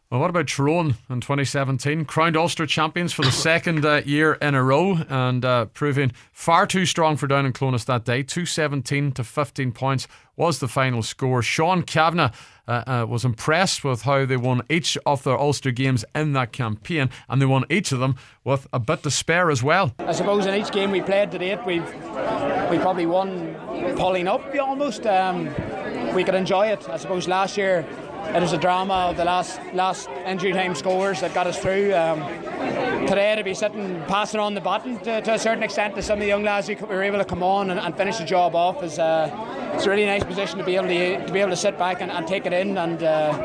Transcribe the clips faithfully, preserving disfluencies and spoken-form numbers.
Well, what about Tyrone in twenty seventeen? Crowned Ulster champions for the second uh, year in a row, and uh, proving far too strong for Down in Clonus that day. two seventeen to fifteen points was the final score. Sean Kavanagh uh, uh, was impressed with how they won each of their Ulster games in that campaign, and they won each of them with a bit to spare as well. I suppose in each game we played to date, we've we probably won pulling up almost. Um, we could enjoy it. I suppose last year it was a drama of the last last injury time scores that got us through. Um, today to be sitting passing on the baton to, to a certain extent to some of the young lads who were able to come on and, and finish the job off is uh, it's a really nice position to be able to to be able to sit back and, and take it in and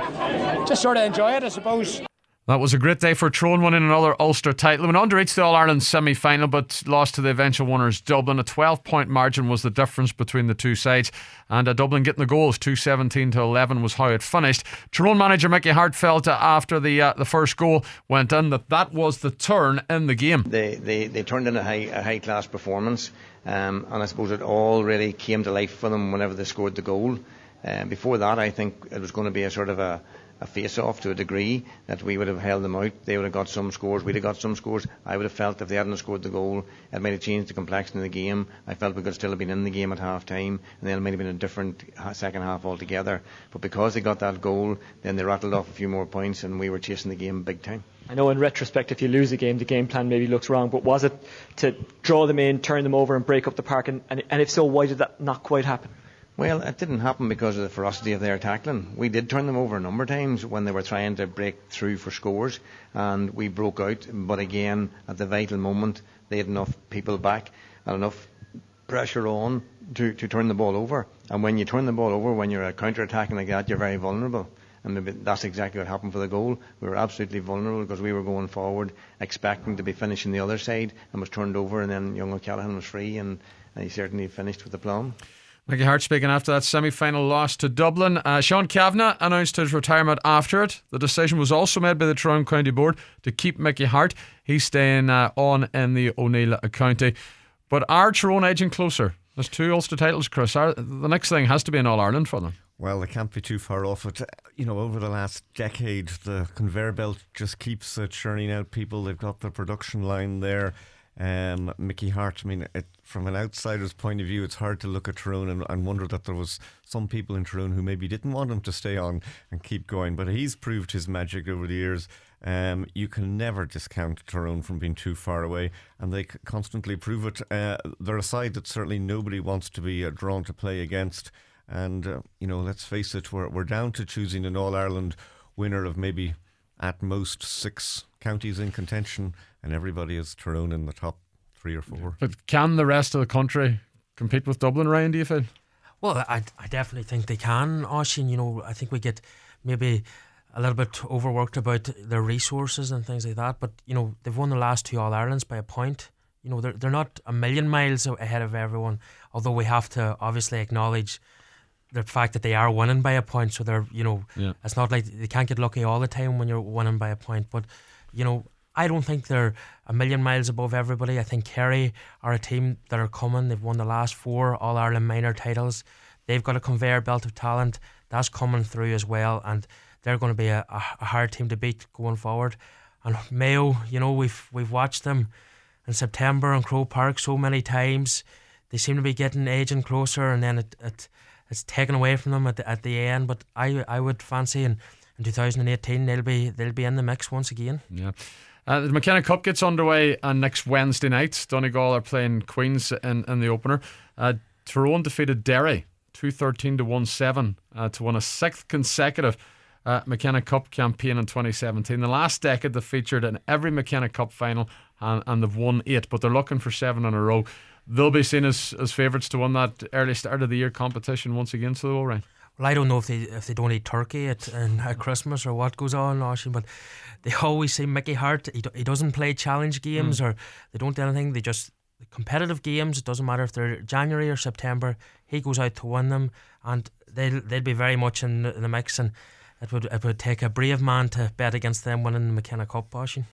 uh, just sort of enjoy it, I suppose. That was a great day for Tyrone, winning another Ulster title. Went on to reach the All-Ireland semi-final, but lost to the eventual winners Dublin. A twelve point margin was the difference between the two sides, and uh, Dublin getting the goals. two seventeen to eleven was how it finished. Tyrone manager Mickey Harte felt uh, after the uh, the first goal went in that that was the turn in the game. They they, they turned in a high a high class performance, um, and I suppose it all really came to life for them whenever they scored the goal. Uh, before that, I think it was going to be a sort of a a face-off to a degree, that we would have held them out. They would have got some scores, we'd have got some scores. I would have felt if they hadn't scored the goal, it might have changed the complexion of the game. I felt we could still have been in the game at half time, and then it might have been a different second half altogether. But because they got that goal, then they rattled off a few more points, and we were chasing the game big time. I know in retrospect, if you lose a game, the game plan maybe looks wrong, but was it to draw them in, turn them over and break up the park, and, and, and if so, why did that not quite happen? Well, it didn't happen because of the ferocity of their tackling. We did turn them over a number of times when they were trying to break through for scores, and we broke out. But again, at the vital moment, they had enough people back and enough pressure on to, to turn the ball over. And when you turn the ball over, when you're counter-attacking like that, you're very vulnerable. And maybe that's exactly what happened for the goal. We were absolutely vulnerable because we were going forward, expecting to be finishing the other side, and was turned over, and then young O'Callaghan was free, and, and he certainly finished with the plum. Mickey Harte speaking after that semi-final loss to Dublin. Uh, Sean Kavanagh announced his retirement after it. The decision was also made by the Tyrone County Board to keep Mickey Harte. He's staying uh, on in the O'Neill County. But are Tyrone edging closer? There's two Ulster titles, Chris. Are, the next thing has to be an All-Ireland for them. Well, they can't be too far off it. You know, over the last decade, the conveyor belt just keeps uh, churning out people. They've got the production line there. Um, Mickey Harte, I mean, it, from an outsider's point of view, it's hard to look at Tyrone and, and wonder that there was some people in Tyrone who maybe didn't want him to stay on and keep going. But he's proved his magic over the years. Um, you can never discount Tyrone from being too far away, and they constantly prove it. Uh, they're a side that certainly nobody wants to be uh, drawn to play against. And, uh, you know, let's face it, we're, we're down to choosing an All-Ireland winner of maybe at most six counties in contention, and everybody is Tyrone in the top three or four. But can the rest of the country compete with Dublin, Ryan, do you feel? Well, I, I definitely think they can, Oisín. You know, I think we get maybe a little bit overworked about their resources and things like that, but, you know, they've won the last two All-Irelands by a point. You know, they're, they're not a million miles ahead of everyone, although we have to obviously acknowledge the fact that they are winning by a point. So they're, you know, yeah. It's not like they can't get lucky all the time when you're winning by a point. But, you know, I don't think they're a million miles above everybody. I think Kerry are a team that are coming. They've won the last four All-Ireland minor titles. They've got a conveyor belt of talent that's coming through as well, and they're going to be a, a hard team to beat going forward. And Mayo, you know, we've we've watched them in September in Croke Park so many times. They seem to be getting aging closer, and then it, it it's taken away from them at the, at the end. But I I would fancy in, in two thousand eighteen they'll be they'll be in the mix once again. Yeah. Uh, the McKenna Cup gets underway uh, next Wednesday night. Donegal are playing Queens in, in the opener. Uh, Tyrone defeated Derry two thirteen to one seven uh, to win a sixth consecutive uh, McKenna Cup campaign in twenty seventeen. The last decade they featured in every McKenna Cup final, and, and they've won eight, but they're looking for seven in a row. They'll be seen as, as favourites to win that early start of the year competition once again, so they will, Ryan. Well, I don't know if they if they don't eat turkey at, and at Christmas or what goes on, Oisín, but they always say Mickey Harte, he, do, he doesn't play challenge games mm. or they don't do anything. They just, competitive games, it doesn't matter if they're January or September, he goes out to win them, and they'll, they'll be very much in the, in the mix, and it would it would take a brave man to bet against them winning the McKenna Cup, Oisín.